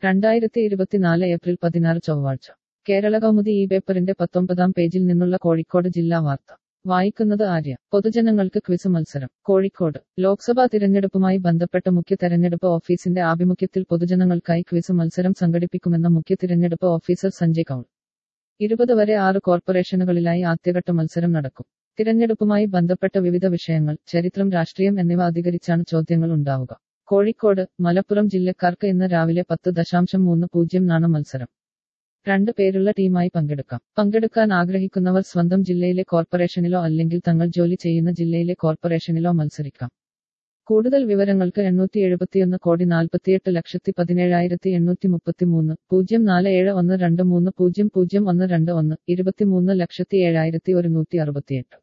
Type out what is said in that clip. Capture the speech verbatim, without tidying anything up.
രണ്ടായിരത്തി ഇരുപത്തിനാല് ഏപ്രിൽ പതിനാറ് ചൊവ്വാഴ്ച കേരള കൗമുദി ഈ പേപ്പറിന്റെ പത്തൊമ്പതാം പേജിൽ നിന്നുള്ള കോഴിക്കോട് ജില്ലാ വാർത്ത വായിക്കുന്നത് ആര്യ. പൊതുജനങ്ങൾക്ക് ക്വിസ് മത്സരം. കോഴിക്കോട് ലോക്സഭാ തിരഞ്ഞെടുപ്പുമായി ബന്ധപ്പെട്ട മുഖ്യ തെരഞ്ഞെടുപ്പ് ഓഫീസിന്റെ ആഭിമുഖ്യത്തിൽ പൊതുജനങ്ങൾക്കായി ക്വിസ് മത്സരം സംഘടിപ്പിക്കുമെന്ന് മുഖ്യ തിരഞ്ഞെടുപ്പ് ഓഫീസർ സഞ്ജയ് കൗൾ. ഇരുപത് വരെ ആറ് കോർപ്പറേഷനുകളിലായി ആദ്യഘട്ട മത്സരം നടക്കും. തിരഞ്ഞെടുപ്പുമായി ബന്ധപ്പെട്ട വിവിധ വിഷയങ്ങൾ, ചരിത്രം, രാഷ്ട്രീയം എന്നിവ അധികരിച്ചാണ് ചോദ്യങ്ങൾ ഉണ്ടാവുക. കോഴിക്കോട്, മലപ്പുറം ജില്ലക്കാർക്ക് ഇന്ന് രാവിലെ പത്ത് ദശാംശം മൂന്ന് പൂജ്യം നാണ് മത്സരം. രണ്ട് പേരുള്ള ടീമായി പങ്കെടുക്കാം. പങ്കെടുക്കാൻ ആഗ്രഹിക്കുന്നവർ സ്വന്തം ജില്ലയിലെ കോർപ്പറേഷനിലോ അല്ലെങ്കിൽ തങ്ങൾ ജോലി ചെയ്യുന്ന ജില്ലയിലെ കോർപ്പറേഷനിലോ മത്സരിക്കാം. കൂടുതൽ വിവരങ്ങൾക്ക് എണ്ണൂറ്റി എഴുപത്തിയൊന്ന് കോടി നാൽപ്പത്തിയെട്ട് ലക്ഷത്തി പതിനേഴായിരത്തി എണ്ണൂറ്റി മുപ്പത്തിമൂന്ന് പൂജ്യം നാല് ഏഴ് ഒന്ന് രണ്ട് മൂന്ന് പൂജ്യം പൂജ്യം ഒന്ന് രണ്ട് ഒന്ന് ഇരുപത്തിമൂന്ന് ലക്ഷത്തി ഏഴായിരത്തി ഒരുന്നൂറ്റി അറുപത്തിയെട്ട്